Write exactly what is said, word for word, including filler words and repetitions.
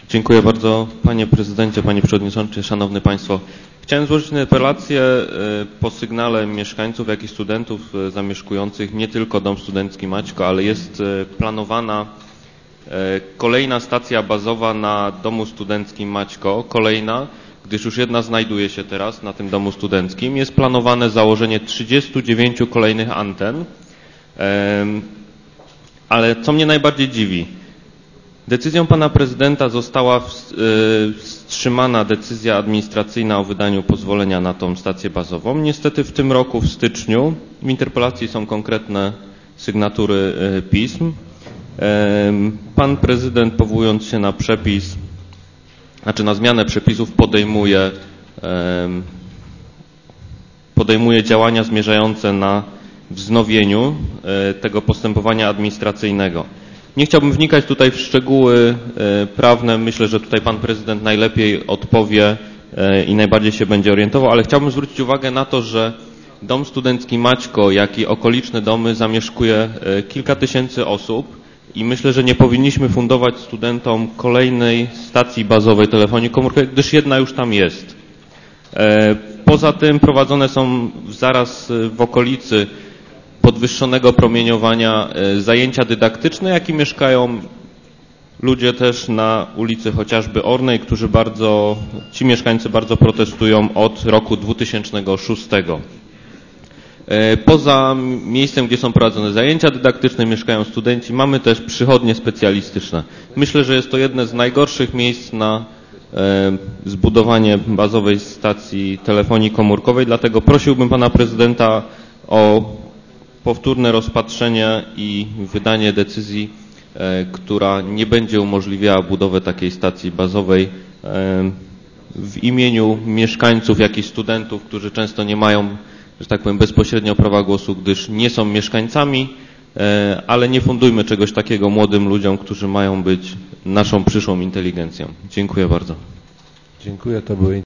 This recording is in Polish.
Dziękuję bardzo, panie prezydencie, panie przewodniczący, szanowni państwo. Chciałem złożyć interpelację po sygnale mieszkańców, jak i studentów zamieszkujących nie tylko dom studencki Maćko, ale jest planowana kolejna stacja bazowa na domu studenckim Maćko. Kolejna, gdyż już jedna znajduje się teraz na tym domu studenckim. Jest planowane założenie trzydziestu dziewięciu kolejnych anten. Ale co mnie najbardziej dziwi, decyzją pana prezydenta została wstrzymana decyzja administracyjna o wydaniu pozwolenia na tą stację bazową. Niestety w tym roku, w styczniu, w interpelacji są konkretne sygnatury pism. Pan prezydent, powołując się na przepis, znaczy na zmianę przepisów, podejmuje, podejmuje działania zmierzające na wznowieniu tego postępowania administracyjnego. Nie chciałbym wnikać tutaj w szczegóły prawne. Myślę, że tutaj pan prezydent najlepiej odpowie i najbardziej się będzie orientował, ale chciałbym zwrócić uwagę na to, że dom studencki Maćko, jak i okoliczne domy zamieszkuje kilka tysięcy osób i myślę, że nie powinniśmy fundować studentom kolejnej stacji bazowej telefonii komórkowej, gdyż jedna już tam jest. Poza tym prowadzone są zaraz w okolicy podwyższonego promieniowania zajęcia dydaktyczne, jak i mieszkają ludzie też na ulicy chociażby Ornej, którzy bardzo, ci mieszkańcy bardzo protestują od roku dwutysięcznego szóstego. Poza miejscem, gdzie są prowadzone zajęcia dydaktyczne, mieszkają studenci. Mamy też przychodnie specjalistyczne. Myślę, że jest to jedno z najgorszych miejsc na zbudowanie bazowej stacji telefonii komórkowej, dlatego prosiłbym pana prezydenta o powtórne rozpatrzenie i wydanie decyzji, która nie będzie umożliwiała budowę takiej stacji bazowej w imieniu mieszkańców, jak i studentów, którzy często nie mają, że tak powiem, bezpośrednio prawa głosu, gdyż nie są mieszkańcami, ale nie fundujmy czegoś takiego młodym ludziom, którzy mają być naszą przyszłą inteligencją. Dziękuję bardzo. Dziękuję, to były